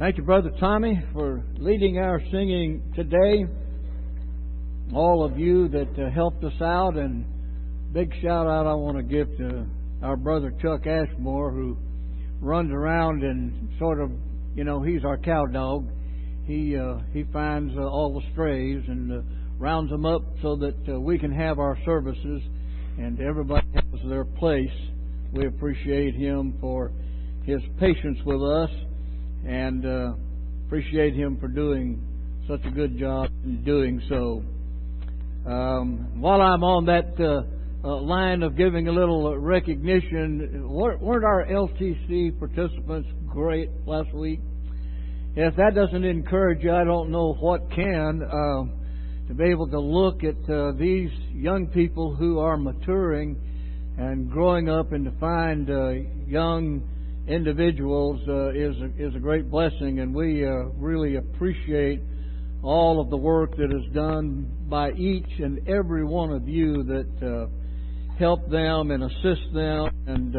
Thank you, Brother Tommy, for leading our singing today. All of you that helped us out, and big shout out I want to give to our brother Chuck Ashmore, who runs around and sort of, he's our cow dog. He finds all the strays and rounds them up so that we can have our services and everybody has their place. We appreciate him for his patience with us and appreciate him for doing such a good job in doing so. While I'm on that line of giving a little recognition, weren't our LTC participants great last week? If that doesn't encourage you, I don't know what can. To be able to look at these young people who are maturing and growing up, and to find young individuals is a great blessing, and we really appreciate all of the work that is done by each and every one of you that help them and assist them and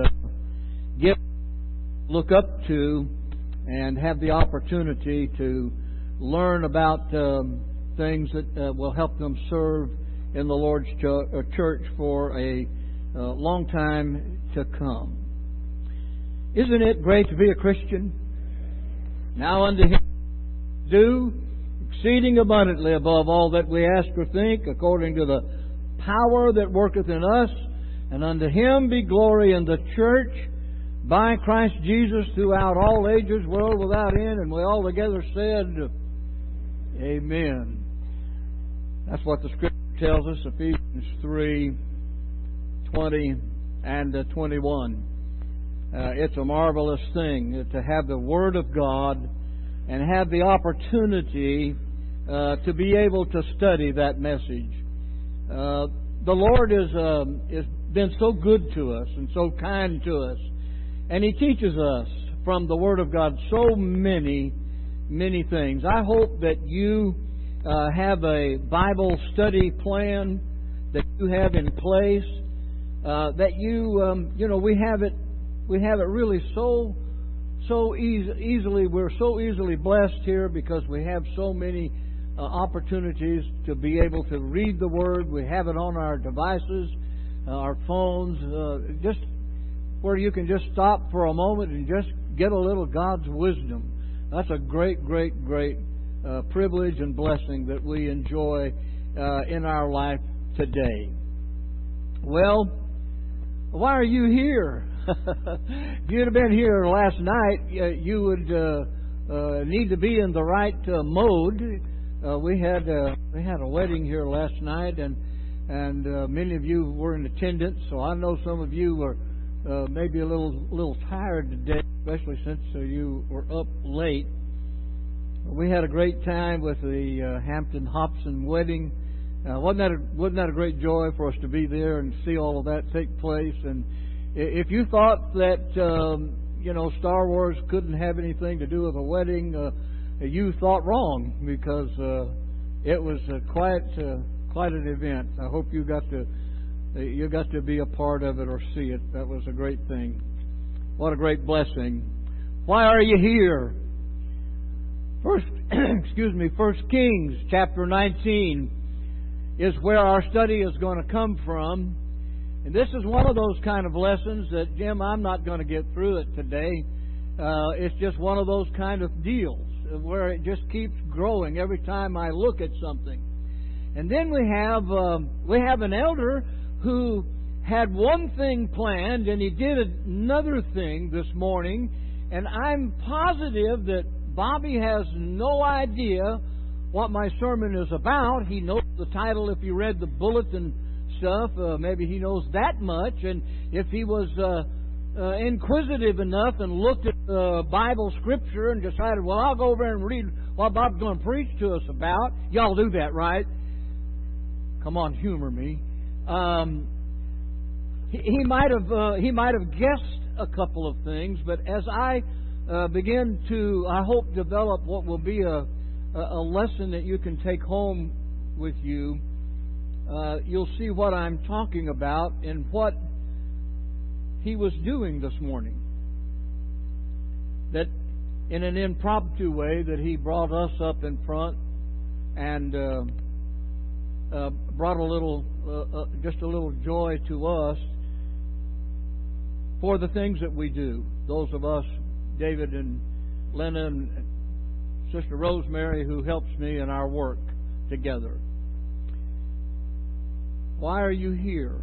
look up to and have the opportunity to learn about things that will help them serve in the Lord's church for a long time to come. Isn't it great to be a Christian? Now unto Him do exceeding abundantly above all that we ask or think, according to the power that worketh in us, and unto Him be glory in the church by Christ Jesus throughout all ages, world without end. And we all together said, Amen. That's what the Scripture tells us, Ephesians 3:20 and 21. It's a marvelous thing to have the Word of God and have the opportunity to be able to study that message. The Lord has been so good to us and so kind to us, and He teaches us from the Word of God so many things. I hope that you have a Bible study plan that you have in place. That we have it really so easily. We're so easily blessed here because we have so many opportunities to be able to read the Word. We have it on our devices, our phones, just where you can just stop for a moment and just get a little God's wisdom. That's a great privilege and blessing that we enjoy in our life today. Well, why are you here? If you'd have been here last night, you would need to be in the right mode. We had a wedding here last night, and many of you were in attendance. So I know some of you were maybe a little tired today, especially since you were up late. We had a great time with the Hampton Hobson wedding. Wasn't that a great joy for us to be there and see all of that take place? And if you thought that Star Wars couldn't have anything to do with a wedding, you thought wrong, because it was quite an event. I hope you got to be a part of it or see it. That was a great thing. What a great blessing. Why are you here? First Kings chapter 19 is where our study is going to come from. And this is one of those kind of lessons that, Jim, I'm not going to get through it today. It's just one of those kind of deals where it just keeps growing every time I look at something. And then we have an elder who had one thing planned, and he did another thing this morning. And I'm positive that Bobby has no idea what my sermon is about. He knows the title if you read the bulletin stuff. Maybe he knows that much. And if he was inquisitive enough and looked at the Bible scripture and decided, well, I'll go over and read what Bob's going to preach to us about. Y'all do that, right? Come on, humor me. He might have guessed a couple of things, but as I begin to, I hope, develop what will be a lesson that you can take home with you, you'll see what I'm talking about and what he was doing this morning. That in an impromptu way that he brought us up in front and brought a little, just a little joy to us for the things that we do. Those of us, David and Lena and Sister Rosemary, who helps me in our work together. Why are you here?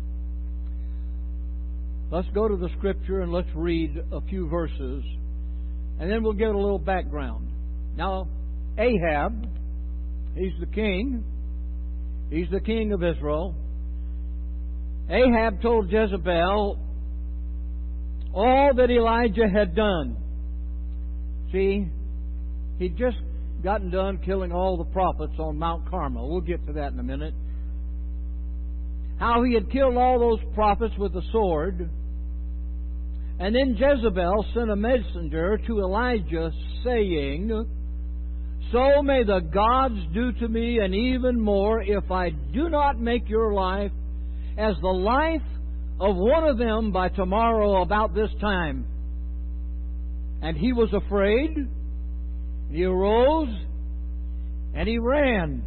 Let's go to the Scripture and let's read a few verses, and then we'll give a little background. Now, Ahab, he's the king. He's the king of Israel. Ahab told Jezebel all that Elijah had done. See, he'd just gotten done killing all the prophets on Mount Carmel. We'll get to that in a minute. How he had killed all those prophets with a sword. And then Jezebel sent a messenger to Elijah saying, "So may the gods do to me and even more if I do not make your life as the life of one of them by tomorrow about this time." And he was afraid. He arose and he ran.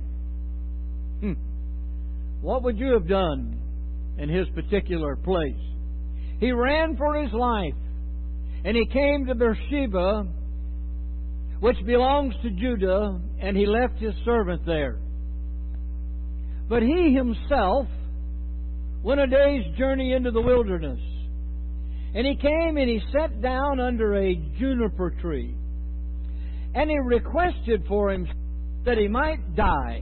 What would you have done in his particular place? He ran for his life, and he came to Beersheba, which belongs to Judah, and he left his servant there. But he himself went a day's journey into the wilderness, and he came and he sat down under a juniper tree, and he requested for him that he might die.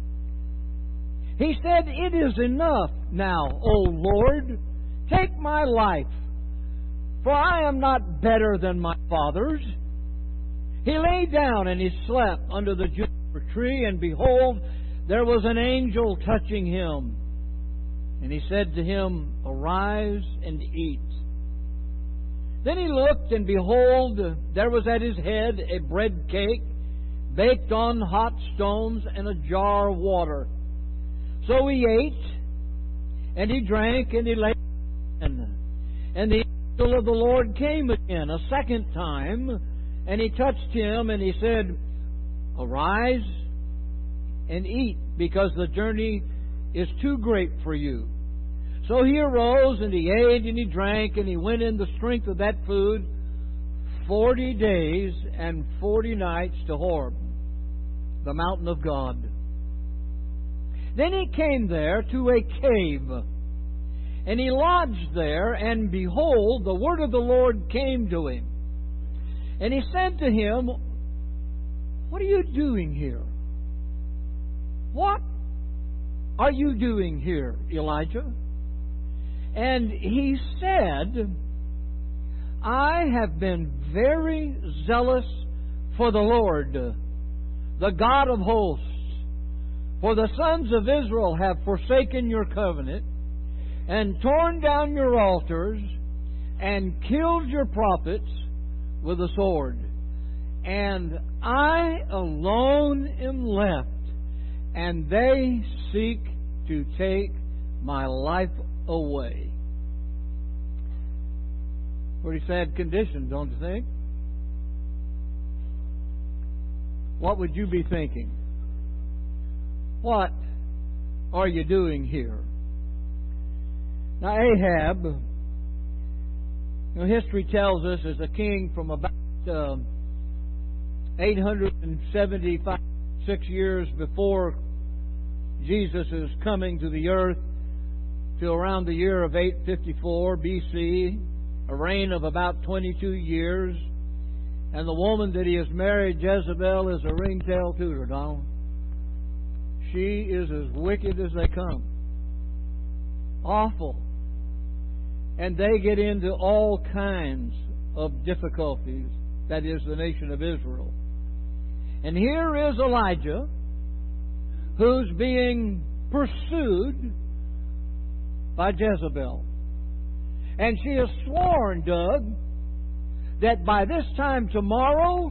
He said, "It is enough now, O Lord. Take my life, for I am not better than my fathers." He lay down and he slept under the juniper tree, and behold, there was an angel touching him. And he said to him, "Arise and eat." Then he looked, and behold, there was at his head a bread cake, baked on hot stones, and a jar of water. So he ate, and he drank, and he lay. And the angel of the Lord came again a second time, and he touched him, and he said, "Arise and eat, because the journey is too great for you." So he arose, and he ate, and he drank, and he went in the strength of that food 40 days and 40 nights to Horeb, the mountain of God. Then he came there to a cave, and he lodged there, and behold, the word of the Lord came to him. And he said to him, "What are you doing here? What are you doing here, Elijah?" And he said, "I have been very zealous for the Lord, the God of hosts. For the sons of Israel have forsaken your covenant, and torn down your altars, and killed your prophets with a sword. And I alone am left, and they seek to take my life away." Pretty sad condition, don't you think? What would you be thinking? What are you doing here? Now, Ahab, history tells us, is a king from about 876 years before Jesus' coming to the earth to around the year of 854 BC, a reign of about 22 years. And the woman that he has married, Jezebel, is a ringtail tutor, Donald. She is as wicked as they come. Awful. And they get into all kinds of difficulties. That is the nation of Israel. And here is Elijah, who's being pursued by Jezebel. And she has sworn, Doug, that by this time tomorrow,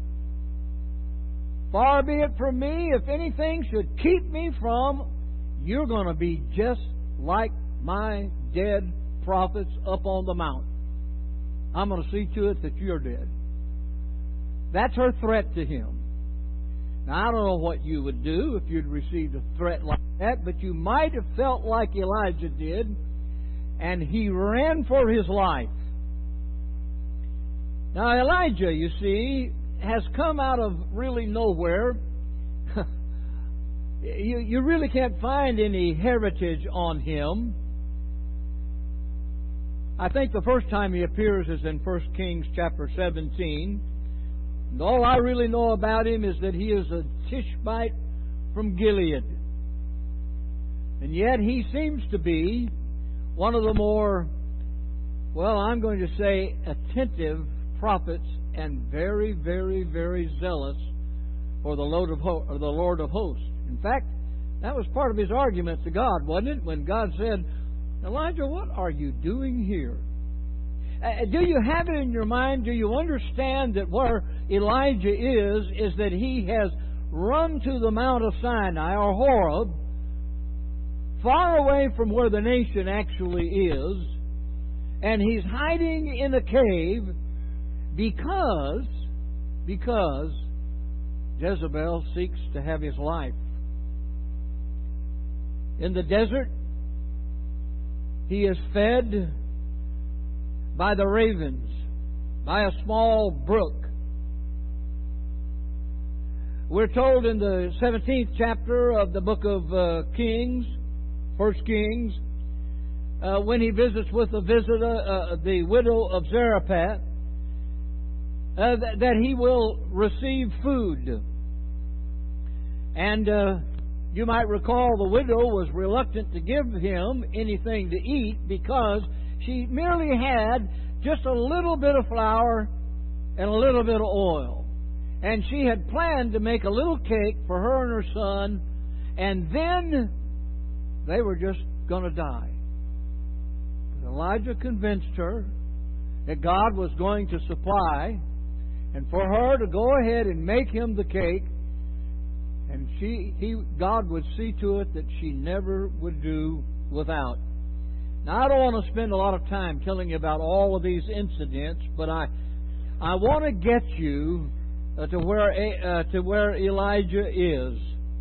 far be it from me, if anything should keep me from, you're going to be just like my dead prophets up on the mountain. I'm going to see to it that you're dead. That's her threat to him. Now, I don't know what you would do if you'd received a threat like that, but you might have felt like Elijah did, and he ran for his life. Now, Elijah, you see, has come out of really nowhere. You really can't find any heritage on him. I think the first time he appears is in 1 Kings chapter 17. And all I really know about him is that he is a Tishbite from Gilead. And yet he seems to be one of the more, well, I'm going to say, attentive prophets and very, very, very zealous for the Lord of hosts. In fact, that was part of his argument to God, wasn't it? When God said, Elijah, what are you doing here? Do you have it in your mind? Do you understand that where Elijah is that he has run to the Mount of Sinai, or Horeb, far away from where the nation actually is, and he's hiding in a cave because Jezebel seeks to have his life. In the desert, he is fed by the ravens, by a small brook. We're told in the 17th chapter of the book of Kings, 1 Kings, when he visits with the widow of Zarephath, that he will receive food. And you might recall the widow was reluctant to give him anything to eat because she merely had just a little bit of flour and a little bit of oil. And she had planned to make a little cake for her and her son, and then they were just going to die. But Elijah convinced her that God was going to supply, and for her to go ahead and make him the cake, and God would see to it that she never would do without. Now, I don't want to spend a lot of time telling you about all of these incidents, but I want to get you to where Elijah is.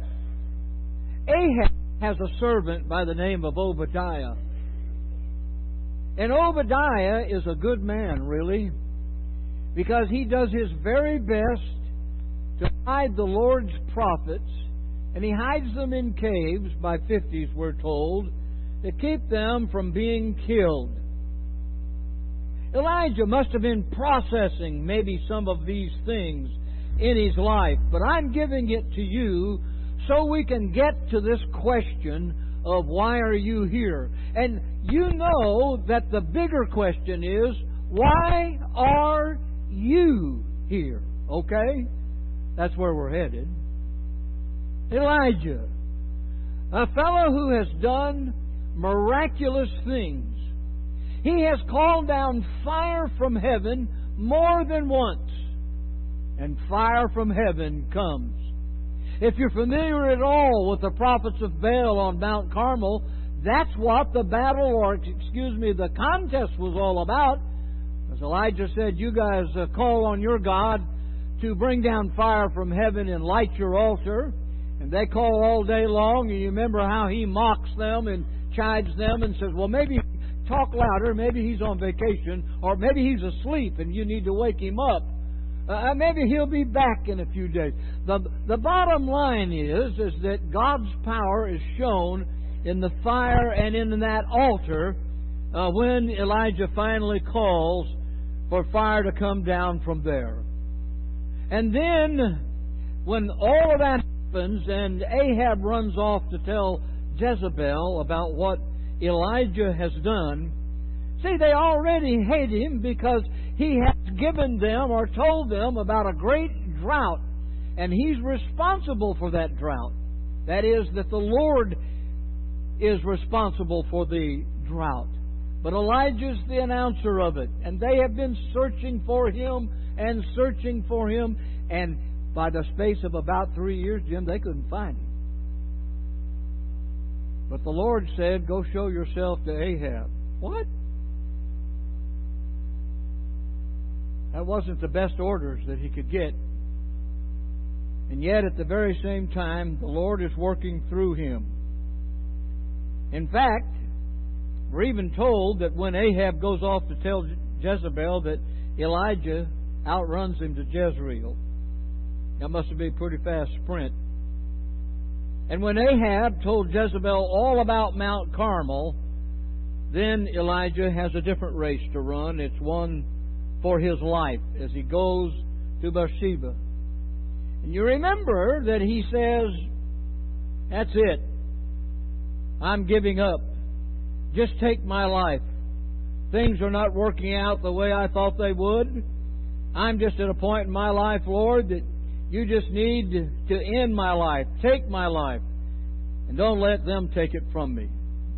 Ahab has a servant by the name of Obadiah. And Obadiah is a good man, really, because he does his very best to hide the Lord's prophets, and he hides them in caves by 50s, we're told, to keep them from being killed. Elijah must have been processing maybe some of these things in his life, but I'm giving it to you so we can get to this question of why are you here? And you know that the bigger question is, why are you here? Okay? That's where we're headed. Elijah, a fellow who has done miraculous things. He has called down fire from heaven more than once, and fire from heaven comes. If you're familiar at all with the prophets of Baal on Mount Carmel, that's what the the contest was all about. As Elijah said, you guys call on your God to bring down fire from heaven and light your altar. And they call all day long, and you remember how he mocks them and chides them and says, well, maybe talk louder, maybe he's on vacation, or maybe he's asleep and you need to wake him up. Maybe he'll be back in a few days. The bottom line is that God's power is shown in the fire and in that altar when Elijah finally calls for fire to come down from there. And then, when all of that happens and Ahab runs off to tell Jezebel about what Elijah has done, see, they already hate him because he has given them or told them about a great drought, and he's responsible for that drought. That is, that the Lord is responsible for the drought. But Elijah's the announcer of it, and they have been searching for him, and by the space of about 3 years, Jim, they couldn't find him. But the Lord said, go show yourself to Ahab. What? That wasn't the best orders that he could get. And yet, at the very same time, the Lord is working through him. In fact, we're even told that when Ahab goes off to tell Jezebel that Elijah outruns him to Jezreel, that must have been a pretty fast sprint. And when Ahab told Jezebel all about Mount Carmel, then Elijah has a different race to run. It's one for his life as he goes to Bathsheba. And you remember that he says, "That's it. I'm giving up. Just take my life. Things are not working out the way I thought they would. I'm just at a point in my life, Lord, that you just need to end my life. Take my life. And don't let them take it from me."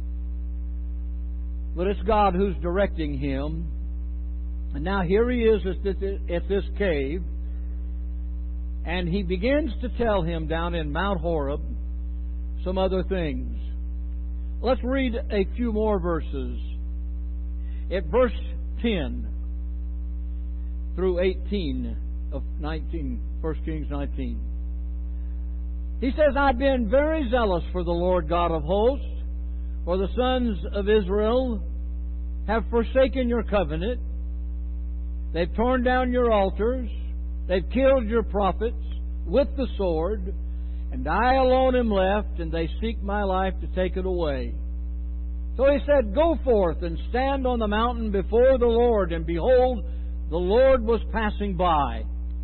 But it's God who's directing him. And now here he is at this cave. And he begins to tell him down in Mount Horeb some other things. Let's read a few more verses. At verse 10 through 18 of 1 Kings 19. He says, "I've been very zealous for the Lord God of hosts, for the sons of Israel have forsaken your covenant. They've torn down your altars. They've killed your prophets with the sword. And I alone am left, and they seek my life to take it away." So he said, "Go forth and stand on the mountain before the Lord." And behold, the Lord was passing by.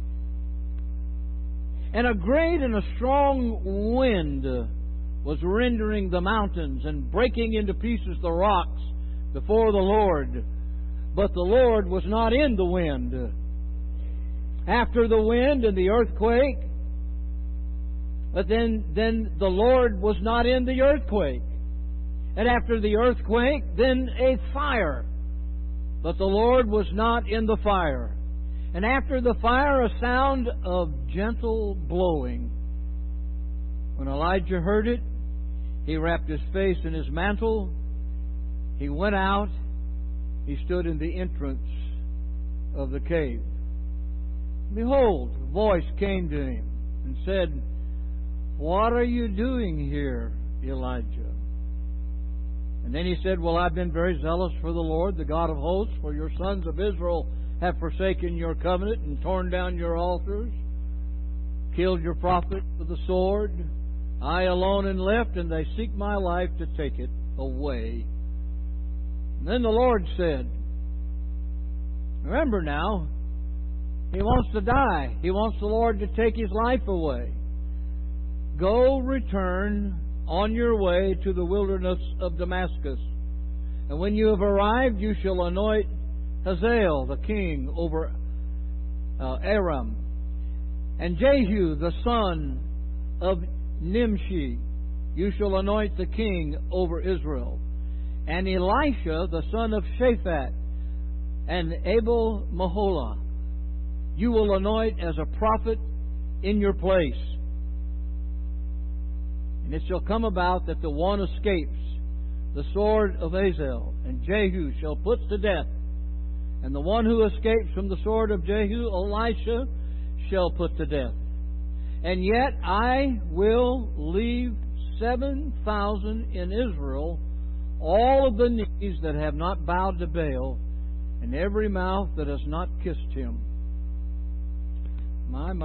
And a great and a strong wind was rending the mountains and breaking into pieces the rocks before the Lord. But the Lord was not in the wind. After the wind and the earthquake, but then the Lord was not in the earthquake. And after the earthquake, then a fire. But the Lord was not in the fire. And after the fire, a sound of gentle blowing. When Elijah heard it, he wrapped his face in his mantle. He went out. He stood in the entrance of the cave. Behold, a voice came to him and said, "What are you doing here, Elijah?" And then he said, "Well, I've been very zealous for the Lord, the God of hosts, for your sons of Israel have forsaken your covenant and torn down your altars, killed your prophets with the sword. I alone am left, and they seek my life to take it away." And then the Lord said, remember now, he wants to die. He wants the Lord to take his life away. "Go, return on your way to the wilderness of Damascus. And when you have arrived, you shall anoint Hazael, the king, over Aram, and Jehu, the son of Nimshi, you shall anoint the king over Israel. And Elisha, the son of Shaphat, and Abel Maholah, you will anoint as a prophet in your place. And it shall come about that the one escapes the sword of Hazael, and Jehu shall put to death. And the one who escapes from the sword of Jehu, Elisha, shall put to death. And yet I will leave 7,000 in Israel, all of the knees that have not bowed to Baal, and every mouth that has not kissed him." My.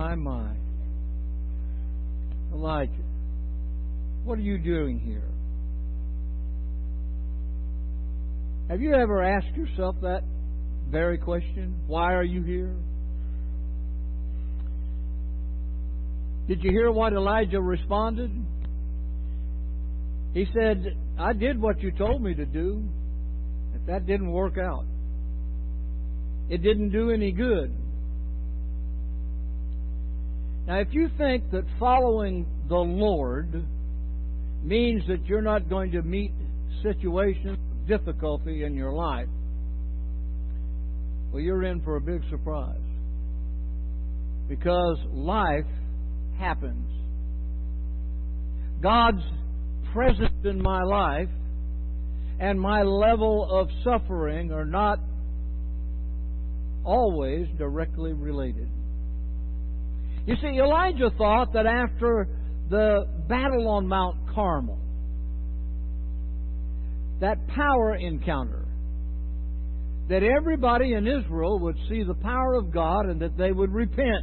Elijah, what are you doing here? Have you ever asked yourself that very question? Why are you here? Did you hear what Elijah responded? He said, "I did what you told me to do. If that didn't work out, it didn't do any good." Now, if you think that following the Lord means that you're not going to meet situations of difficulty in your life, well, you're in for a big surprise. Because life happens. God's presence in my life and my level of suffering are not always directly related. You see, Elijah thought that after the battle on Mount Carmel, that power encounter, that everybody in Israel would see the power of God and that they would repent.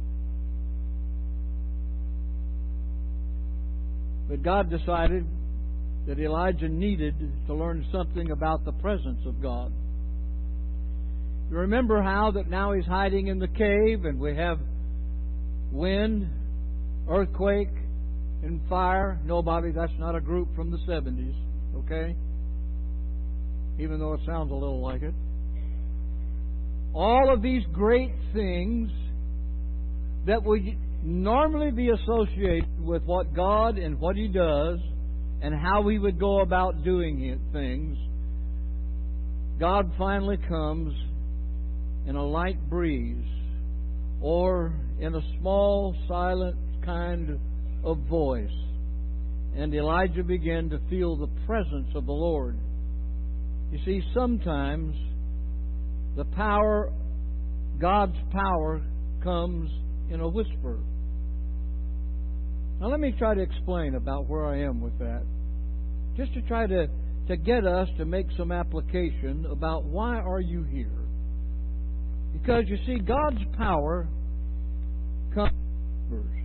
But God decided that Elijah needed to learn something about the presence of God. You remember how that now he's hiding in the cave and we have wind, earthquake, and fire. No, Bobby, that's not a group from the 70s, okay? Even though it sounds a little like it. All of these great things that would normally be associated with what God and what He does and how He would go about doing things, God finally comes in a light breeze or in a small, silent kind of voice. And Elijah began to feel the presence of the Lord. You see, sometimes the power, God's power, comes in a whisper. Now let me try to explain about where I am with that. Just to try to get us to make some application about why are you here. Because you see, God's power comes in whispers.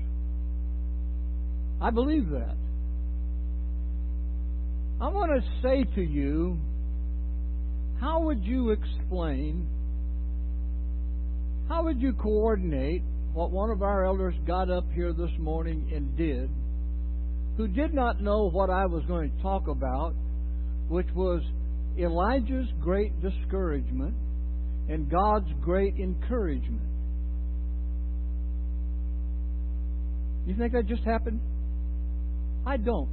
I believe that. I want to say to you, how would you explain, how would you coordinate what one of our elders got up here this morning and did, who did not know what I was going to talk about, which was Elijah's great discouragement and God's great encouragement? You think that just happened? I don't.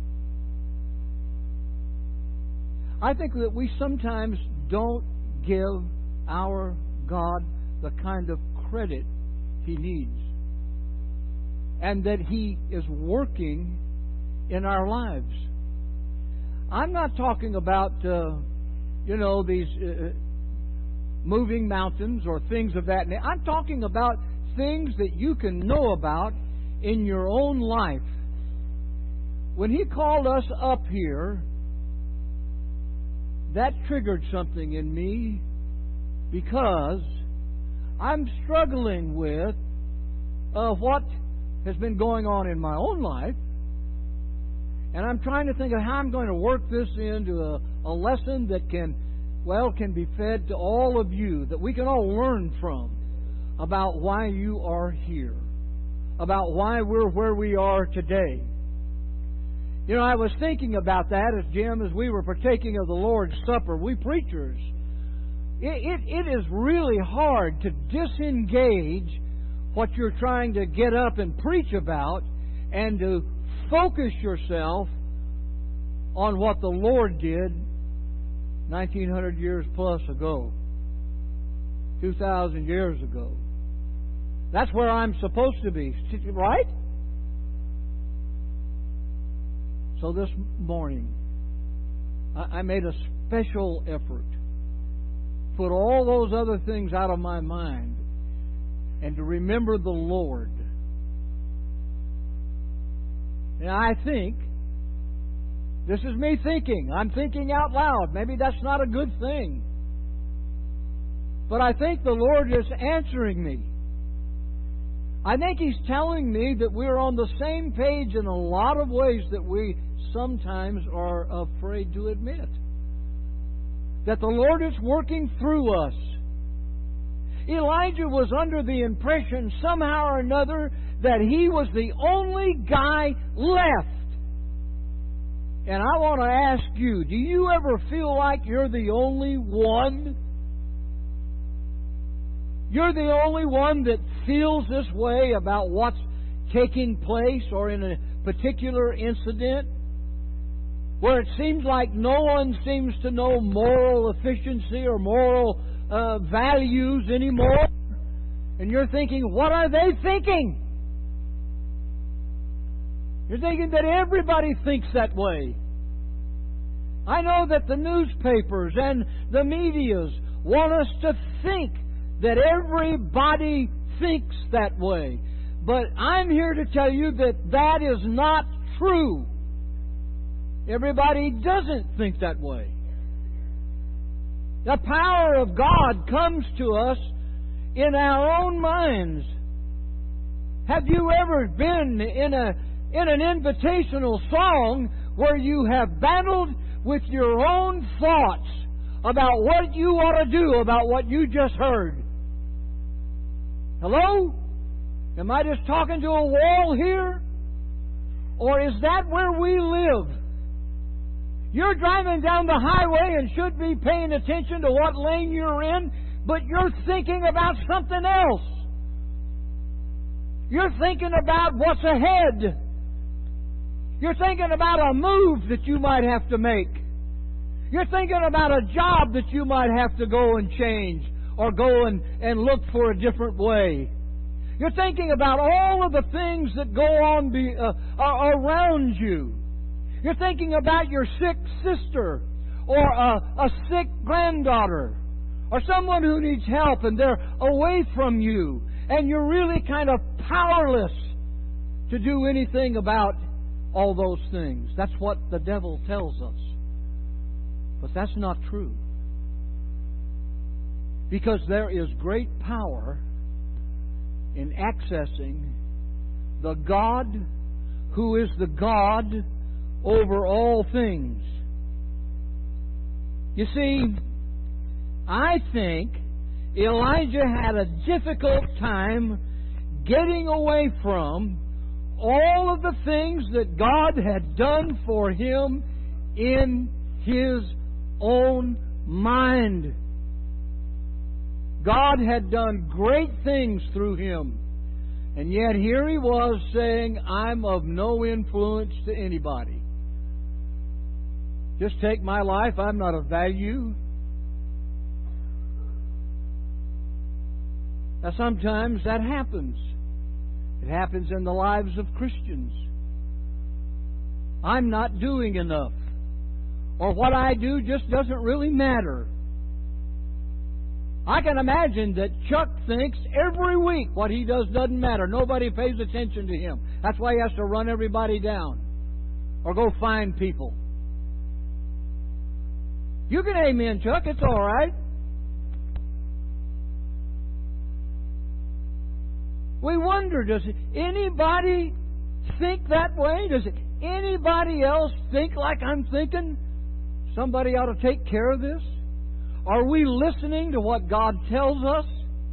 I think that we sometimes don't give our God the kind of credit He needs, and that He is working in our lives. I'm not talking about, these moving mountains or things of that nature. I'm talking about things that you can know about in your own life. When He called us up here, that triggered something in me because I'm struggling with what has been going on in my own life. And I'm trying to think of how I'm going to work this into a lesson that can be fed to all of you, that we can all learn from about why you are here, about why we're where we are today. You know, I was thinking about that as we were partaking of the Lord's Supper. We preachers, it is really hard to disengage what you're trying to get up and preach about and to focus yourself on what the Lord did 1900 years plus ago, 2,000 years ago. That's where I'm supposed to be, right? So this morning, I made a special effort, put all those other things out of my mind, and to remember the Lord. And I think, this is me thinking, I'm thinking out loud. Maybe that's not a good thing. But I think the Lord is answering me. I think He's telling me that we're on the same page in a lot of ways that we sometimes are afraid to admit. That the Lord is working through us. Elijah was under the impression somehow or another that he was the only guy left. And I want to ask you, do you ever feel like you're the only one? You're the only one that feels this way about what's taking place or in a particular incident, where it seems like no one seems to know moral efficiency or moral values anymore. And you're thinking, what are they thinking? You're thinking that everybody thinks that way. I know that the newspapers and the medias want us to think that everybody thinks that way. But I'm here to tell you that that is not true. Everybody doesn't think that way. The power of God comes to us in our own minds. Have you ever been in an invitational song where you have battled with your own thoughts about what you ought to do about what you just heard? Hello? Am I just talking to a wall here? Or is that where we live? You're driving down the highway and should be paying attention to what lane you're in, but you're thinking about something else. You're thinking about what's ahead. You're thinking about a move that you might have to make. You're thinking about a job that you might have to go and change or go and look for a different way. You're thinking about all of the things that go on around you. You're thinking about your sick sister or a sick granddaughter or someone who needs help and they're away from you and you're really kind of powerless to do anything about all those things. That's what the devil tells us. But that's not true. Because there is great power in accessing the God who is the God over all things. You see, I think Elijah had a difficult time getting away from all of the things that God had done for him in his own mind. God had done great things through him. And yet here he was saying, I'm of no influence to anybody. Just take my life. I'm not of value. Now sometimes that happens. It happens in the lives of Christians. I'm not doing enough. Or what I do just doesn't really matter. I can imagine that Chuck thinks every week what he does doesn't matter. Nobody pays attention to him. That's why he has to run everybody down or go find people. You can amen, Chuck. It's all right. We wonder, does anybody think that way? Does anybody else think like I'm thinking? Somebody ought to take care of this? Are we listening to what God tells us?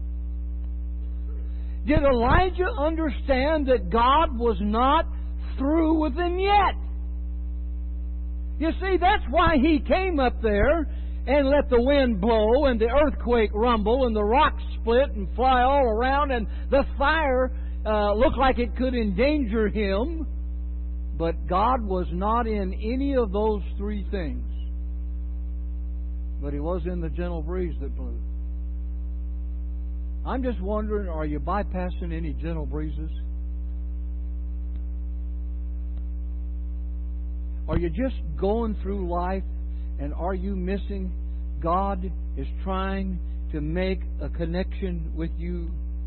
Did Elijah understand that God was not through with him yet? You see, that's why he came up there and let the wind blow and the earthquake rumble and the rocks split and fly all around and the fire looked like it could endanger him. But God was not in any of those three things. But he was in the gentle breeze that blew. I'm just wondering, are you bypassing any gentle breezes? Are you just going through life and are you missing God is trying to make a connection with you?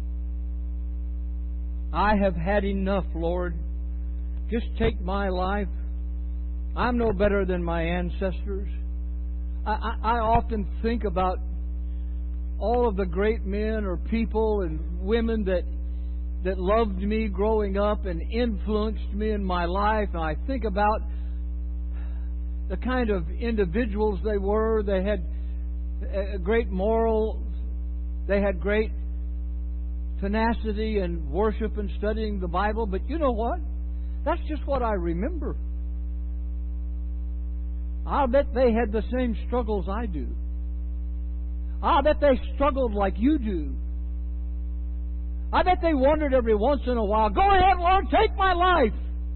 I have had enough, Lord. Just take my life. I'm no better than my ancestors. I often think about all of the great men or people and women that loved me growing up and influenced me in my life. And I think about the kind of individuals they were. They had great morals. They had great tenacity in worship and studying the Bible. But you know what? That's just what I remember. I'll bet they had the same struggles I do. I'll bet they struggled like you do. I bet they wondered every once in a while, go ahead, Lord, take my life.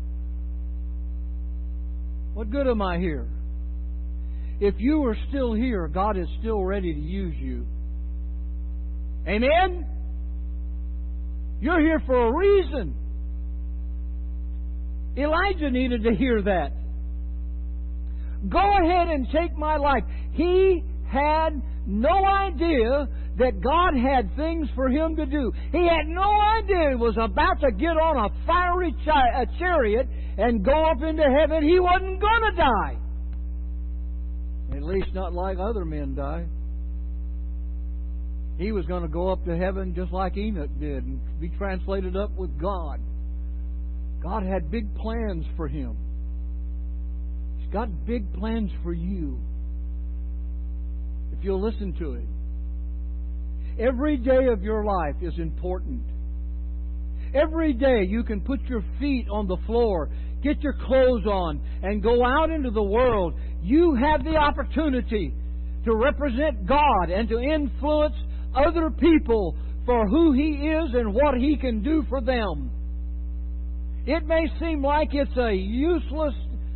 What good am I here? If you are still here, God is still ready to use you. Amen? You're here for a reason. Elijah needed to hear that. Go ahead and take my life. He had no idea that God had things for him to do. He had no idea he was about to get on a fiery chariot and go up into heaven. He wasn't going to die. At least not like other men die. He was going to go up to heaven just like Enoch did and be translated up with God. God had big plans for him. He's got big plans for you, if you'll listen to Him. Every day of your life is important. Every day you can put your feet on the floor, get your clothes on, and go out into the world. You have the opportunity to represent God and to influence other people for who He is and what He can do for them. It may seem like it's a useless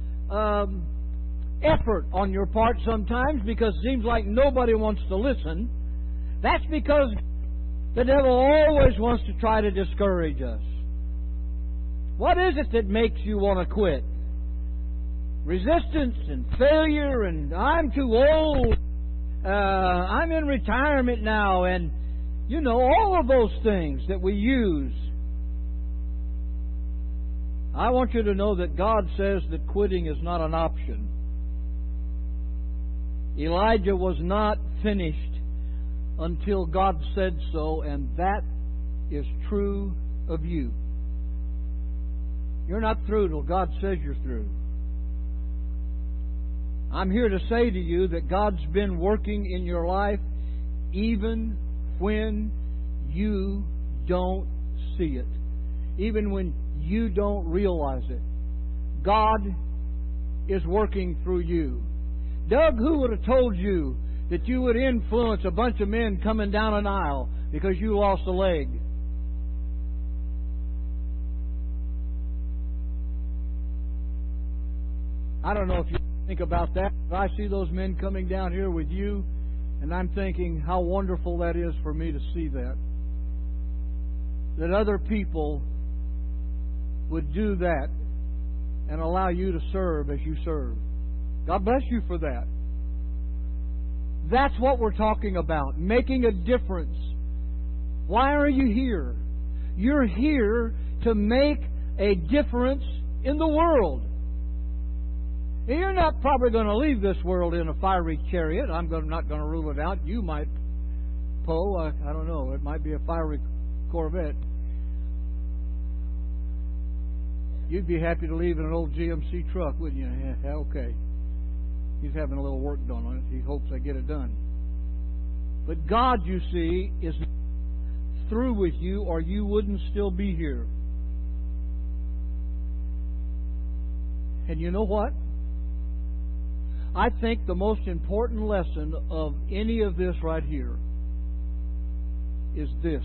effort on your part sometimes because it seems like nobody wants to listen. That's because the devil always wants to try to discourage us. What is it that makes you want to quit? Resistance and failure and I'm too old. I'm in retirement now, and all of those things that we use. I want you to know that God says that quitting is not an option. Elijah was not finished until God said so, and that is true of you. You're not through till God says you're through. I'm here to say to you that God's been working in your life even when you don't see it. Even when you don't realize it. God is working through you. Doug, who would have told you that you would influence a bunch of men coming down an aisle because you lost a leg? I don't know if you think about that, but I see those men coming down here with you, and I'm thinking how wonderful that is for me to see that. That other people would do that and allow you to serve as you serve. God bless you for that. That's what we're talking about, making a difference. Why are you here? You're here to make a difference in the world. You're not probably going to leave this world in a fiery chariot. I'm not going to rule it out. You might, Poe. I don't know. It might be a fiery Corvette. You'd be happy to leave in an old GMC truck, wouldn't you? Yeah, okay. He's having a little work done on it. He hopes I get it done. But God, you see, is through with you, or you wouldn't still be here. And you know what? I think the most important lesson of any of this right here is this.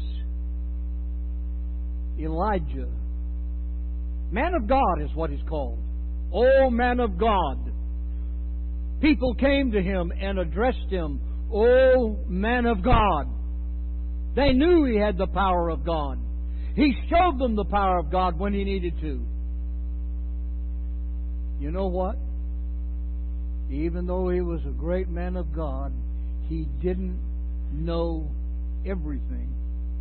Elijah, man of God is what he's called. Oh, man of God. People came to him and addressed him, oh, man of God. They knew he had the power of God. He showed them the power of God when he needed to. You know what? Even though he was a great man of God, he didn't know everything.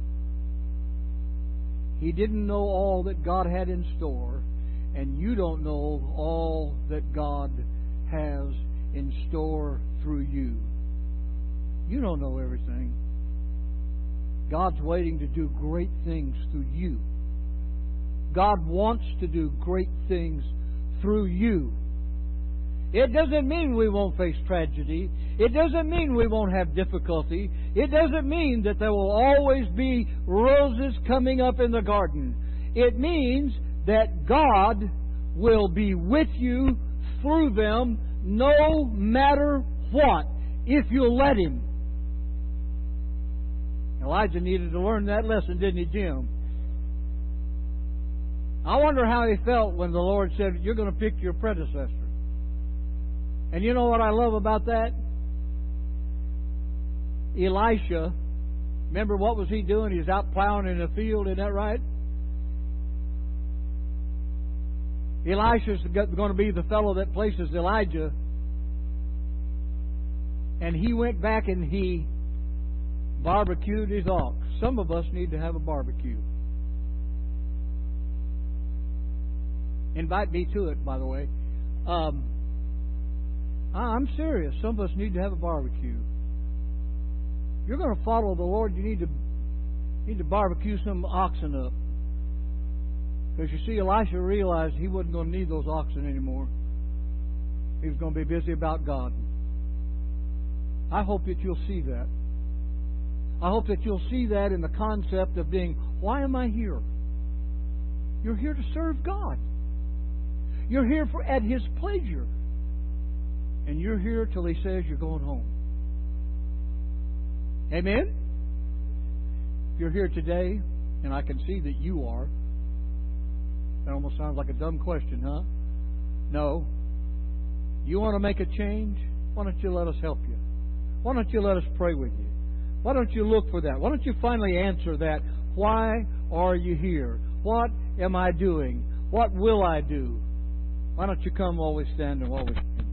He didn't know all that God had in store, and you don't know all that God has in store through you. You don't know everything. God's waiting to do great things through you. God wants to do great things through you. It doesn't mean we won't face tragedy. It doesn't mean we won't have difficulty. It doesn't mean that there will always be roses coming up in the garden. It means that God will be with you through them no matter what, if you'll let Him. Elijah needed to learn that lesson, didn't he, Jim? I wonder how he felt when the Lord said, you're going to pick your predecessor. And you know what I love about that? Elisha, remember what was he doing? He was out plowing in the field, isn't that right? Elisha's going to be the fellow that places Elijah. And he went back and he barbecued his ox. Some of us need to have a barbecue. Invite me to it, by the way. I'm serious. Some of us need to have a barbecue. If you're going to follow the Lord, you need to barbecue some oxen up. Because you see, Elisha realized he wasn't going to need those oxen anymore. He was going to be busy about God. I hope that you'll see that. I hope that you'll see that in the concept of being, why am I here? You're here to serve God. You're here at His pleasure. And you're here till He says you're going home. Amen? If you're here today, and I can see that you are, that almost sounds like a dumb question, huh? No. You want to make a change? Why don't you let us help you? Why don't you let us pray with you? Why don't you look for that? Why don't you finally answer that? Why are you here? What am I doing? What will I do? Why don't you come while we stand and while we